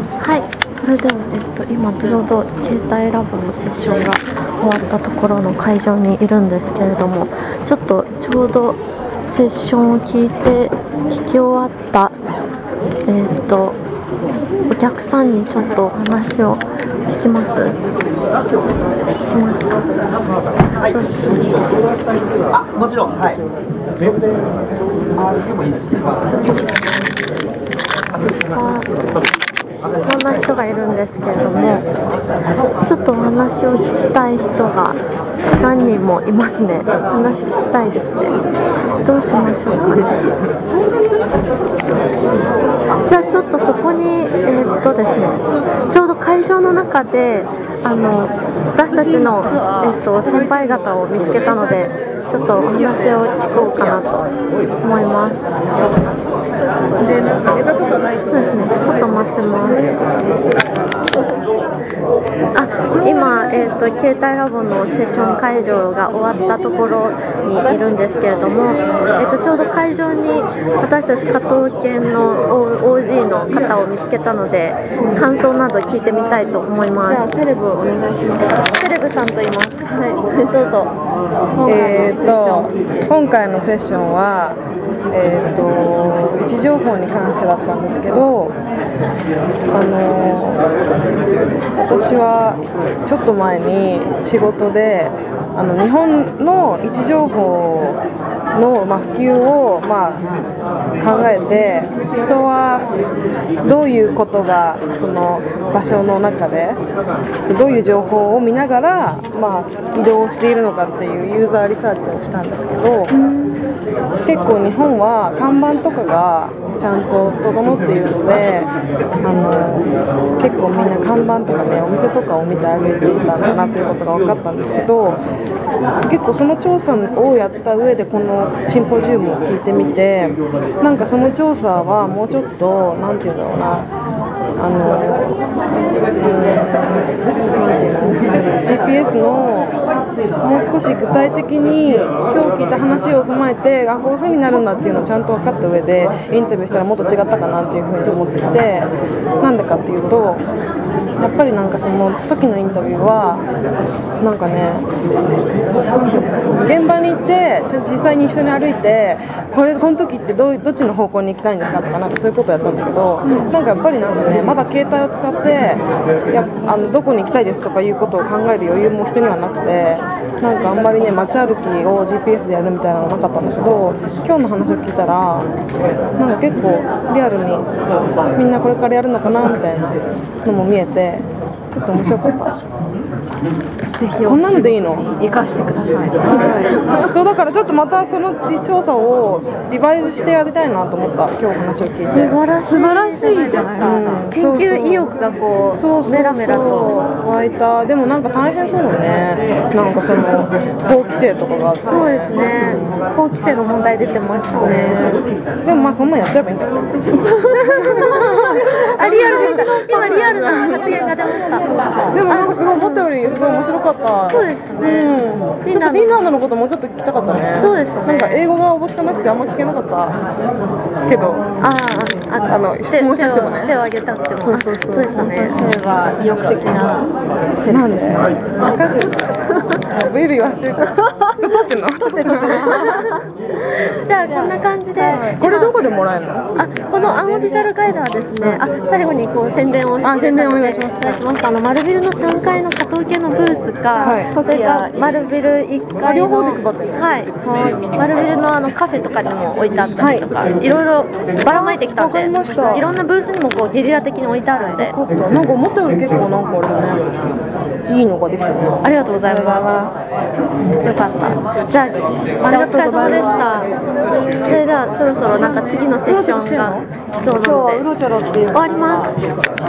はい、それでは、今ちょうど携帯ラボのセッションが終わったところの会場にいるんですけれども、ちょっとちょうどセッションを聞き終わったお客さんにちょっとお話を聞きます。聞きますか？どうしよう。 あ、もちろん、はい。でもいいです。 いろんな人がいるんですけれども、ちょっとお話を聞きたい人が何人もいますね。話聞きたいですね。どうしましょうかね。じゃあちょっとそこにですね、ちょうど会場の中で私たちの先輩方を見つけたので、ちょっとお話を聞こうかなと思います。で、ネタとかないと。そうですね。ちょっと待ちます。今、携帯ラボのセッション会場が終わったところにいるんですけれども、ちょうど会場に私たち加藤研の OG の方を見つけたので、感想など聞いてみたいと思います。じゃあセレブお願いします。セレブさんと言います。はい、どうぞ。 今回のセッションは、位置情報に関してだったんですけど、私はちょっと前に仕事で日本の位置情報の普及を考えて、人はどういうことがその場所の中でどういう情報を見ながら移動しているのかっていうユーザーリサーチをしたんですけど、結構日本は看板とかがちゃんと整っているので、結構みんな看板とかね、お店とかを見て歩いていたんだなということが分かったんですけど、結構その調査をやった上でこのシンポジウムを聞いてみて、なんかその調査はもうちょっとなんていうんだろうな、GPS のもう少し具体的に今日聞いた話を踏まえて、こういう風になるんだっていうのをちゃんと分かった上でインタビューしたらもっと違ったかなっていう風に思っていて、なんでかっていうと、やっぱりなんかその時のインタビューはなんかね、現場に行って実際に一緒に歩いて、この時ってどっちの方向に行きたいんですかとか、なんかそういうことをやったんだけど、なんかやっぱりなんかね、まだ携帯を使ってどこに行きたいですとかいうことを考える余裕も人にはなくて、なんかあんまりね、街歩きを GPS でやるみたいなのなかったんだけど、今日の話を聞いたらなんか結構リアルにみんなこれからやるのかなみたいなのも見えて、ちょっと面白かった。 ぜひこんなのでいいの？ 生かしてください。 そうだからちょっとまたその調査をリバイズしてやりたいなと思った。今日話を聞いて素晴らしいじゃないですか。研究意欲がこうメラメラと湧いた。でもなんか大変そうだね。なんかその法規制とかがあって。 そうですね。法規制の問題出てましたね。 でもそんなんやっちゃえばいいんだよ。 リアルでした。今リアルな発言が出ました。 でもなんかすごい思ったよりすごい面白かった。 そうですね。 ちょっとフィンランドのこともうちょっと聞きたかったね。 そうですね。 なんか英語がおぼつかなくてあんま聞けなかったけど、質問したくてもね、 手を挙げたくても、そうですね。 性は意欲的ななんですね。分かってる。ベル言わせてる。撮ってんの？ じゃあこんな感じで、 これどこでもらえるの？ このアンオフィシャルガイドはですね、最後にこう宣伝をして宣伝お願いします。 丸ビルの3階の加藤系のブースか、それから丸ビル1階の両方で配ってる。 はい、丸ビルのカフェとかにも置いてあったりとか、いろいろばらまいてきたんで、いろんなブースにもこうゲリラ的に置いてあるんで、 なんか思ったより結構なんかあれだね、いいのができたね。 ありがとうございます。よかった。じゃあお疲れ様でした。それではそろそろなんか次のセッションが来そうなので終わります。